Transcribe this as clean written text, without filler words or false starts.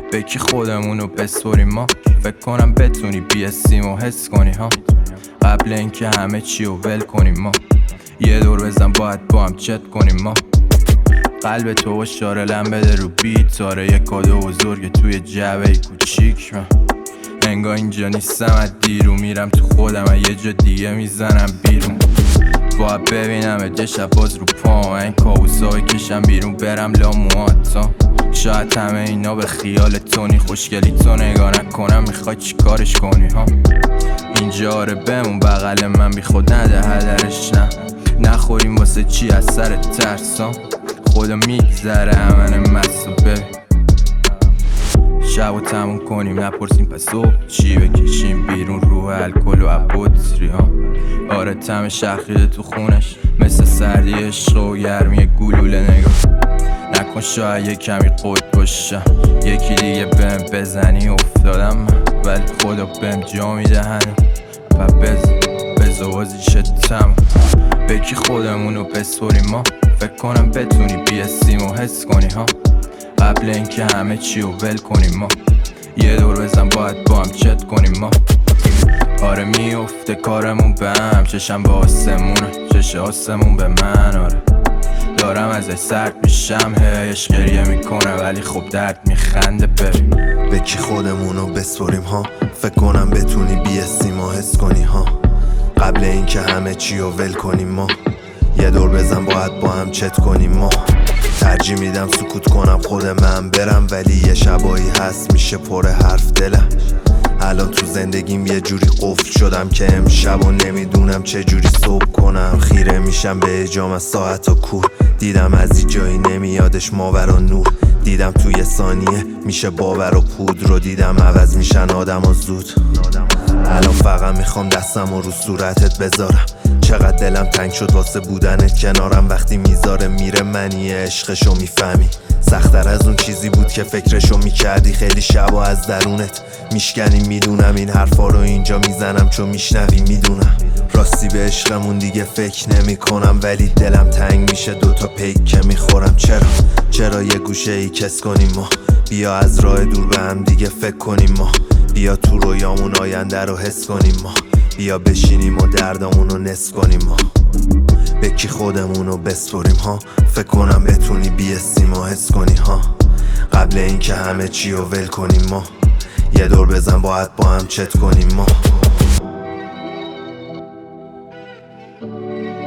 به کی خودمونو بسپریم ما؟ فکر کنم بتونی بیستیم و حس کنی ها، قبل اینکه همه چی رو ول کنیم ما. یه دور بزن باید با هم چت کنیم ما. قلب تو اشاره لم بده رو بیت، آره یه کادو بزرگ توی جعبه کوچیک. من انگار اینجا نیستم، از دیرو میرم تو خودم، یه جا دیگه میزنم بیرون. باید ببینم یه شب باز رو پام، این کابوسا بکشم بیرون برم لاموات. شاید همه اینا به خیال تونی، خوشگلی تو نگاه نکنم میخوای چی کارش کنی ها. اینجا آره بمون بغل من، بی خود نده هدرش، نه نخوریم واسه چی از سر ترس ها. خدا میگذره همه مستو ببین، شب و تموم کنیم نپرسیم پس صبح چی، بکشیم بیرون روح الکل و عبودری ها. آره تم شخیده تو خونش مثل سردی عشق و گرمی گلوله، نگاه نکن شاید یه کمی قد باشم، یکی دیگه بهم بزنی افتادم من، ولی خدا بهم جا میده هنو و بزوازی شدتم. به کی خودمونو بسپریم ما؟ فکر کنم بتونی بیستیم و حس کنی ها، قبل اینکه همه چی رو ول کنیم ما. یه دور بزن باید با هم چت کنیم ما. آره میفته کارمون به هم، چشم به آسمونه چش آسمون به من. آره دارم ازش سرد میشم، هیش گریه میکنه ولی خب درد میخنده. ببین به کی خودمونو بسپریم ها، فکر کنم بتونی بیستیم و حس کنی ها، قبل اینکه همه چی رو ول کنیم ما. یه دور بزن باید با هم چت کنیم ما. ترجیح میدم سکوت کنم خود من برم، ولی یه شبایی هست میشه پر حرف دلم. الان تو زندگیم یه جوری قفل شدم که امشب و نمیدونم چه جوری صبح کنم. خیره میشم به اجام از ساعت و کور، دیدم از این جایی نمیادش ماور و نور. دیدم توی ثانیه میشه باور و پود رو، دیدم عوض میشن آدم و زود. الان فقط میخوام دستم رو صورتت بذارم، چقدر دلم تنگ شد واسه بودنت کنارم. وقتی میذاره میره منی عشقشو میفهمی، سخت‌تر از اون چیزی بود که فکرشو میکردی. خیلی شبا از درونت میشکنی، میدونم این حرفا رو اینجا میزنم چون میشنوی. میدونم راستی به عشقمون دیگه فکر نمی کنم، ولی دلم تنگ میشه دوتا پیک که میخورم. چرا یه گوشه ای کس کنیم ما، بیا از راه دور به هم دیگه فکر کنیم ما. بیا تو رویامون آینده رو حس کنیم ما، بیا بشینیم و دردامون رو نصف کنیم ما. به کی خودمونو بسپریم ها، فکر کنم بتونی بیستیم و حس کنی ها، قبل اینکه همه چی رو ول کنیم ما. یه دور بزن باید با هم چت کنیم ما.